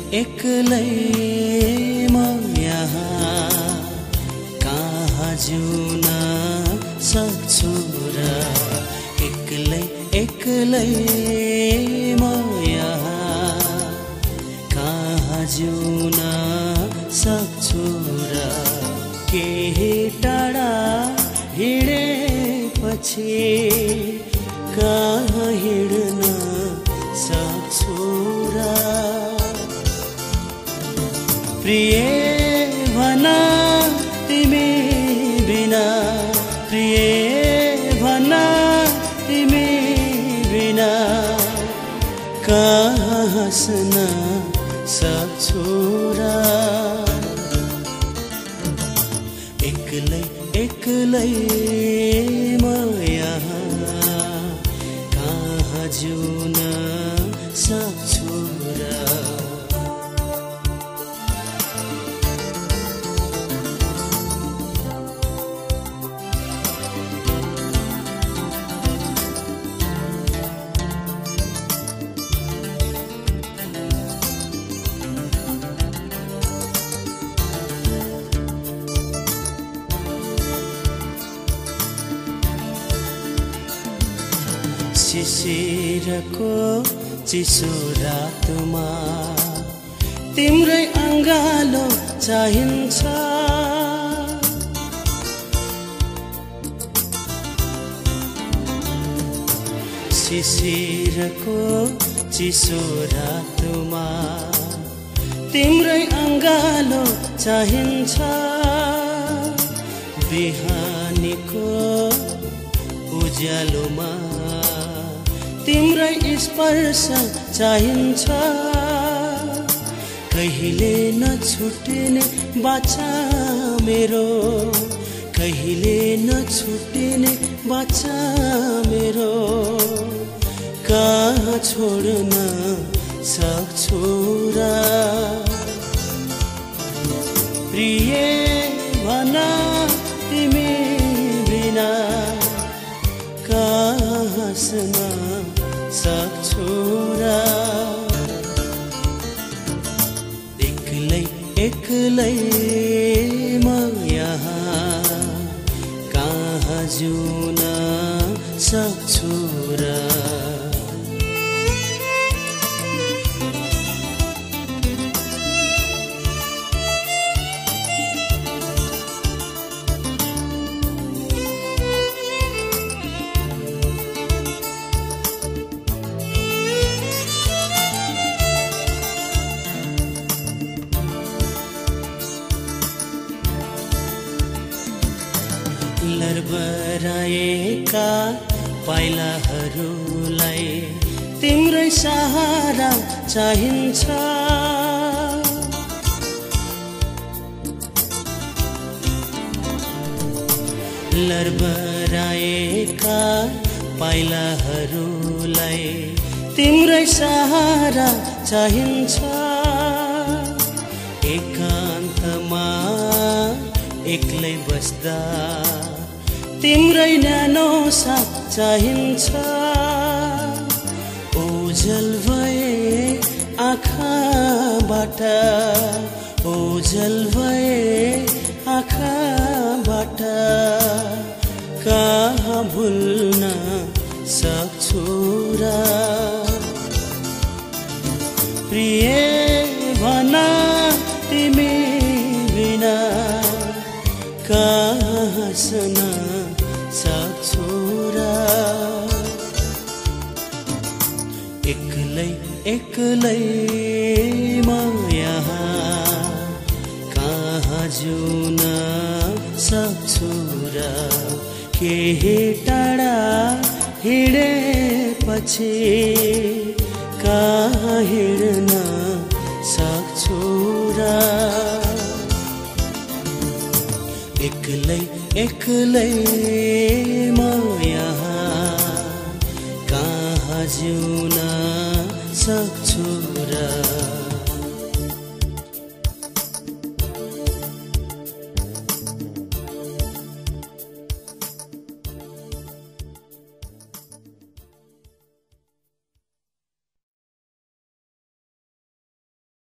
एक्लै म यहाँ कहाँ जिउन सक्छु र एक्लै एक्लै म यहाँ कहाँ जिउन सक्छु र केही टाढा हिँडेपछि कहाँ हिँड्न सक्छु र प्रिय भन तिमी बिना प्रिय भन तिमी बिना कहाँ हाँस्न सक्छु र एक्लै एक्लै म यहाँ कहाँ जिउन सक्छु र शिशिरको चिसो रातमा तिम्रै अङ्गालो चाहिन्छ शिशिरको चिसो रातमा तिम्रै अङ्गालो चाहिन्छ बिहानीको उज्यालोमा तिम्रै स्पर्श चाहिन्छ कहिले नछुट्ने बाचा मेरो कहिले नछुट्ने बाचा मेरो कहाँ छोड्न सक्छु र प्रिय भन तिमी बिना कहाँ हाँस्न सक्छु र एक्लै एक्लै म यहाँ कहाँ जिउन सक्छु र लरबराएका पाइलाहरूलाई तिम्रै सहारा चाहिन्छ लरबराएका पाइलाहरूलाई तिम्रै सहारा चाहिन्छ एकान्तमा एक्लै बस्दा तिम्रै न्यानो साथ चाहिन्छ ओझल भए आँखाबाट ओझल भए आँखाबाट कहाँ भुल्न सक्छु र प्रिय भन तिमी बिना कहाँ हाँस्न सक्छु र एक्लै एक्लै म यहाँ कहाँ जिउन सक्छु र केही टाढा हिँडेपछि कहाँ हिँड्न सक्छु र एक्लै एक्लै म यहाँ कहाँ जिउन सक्छु र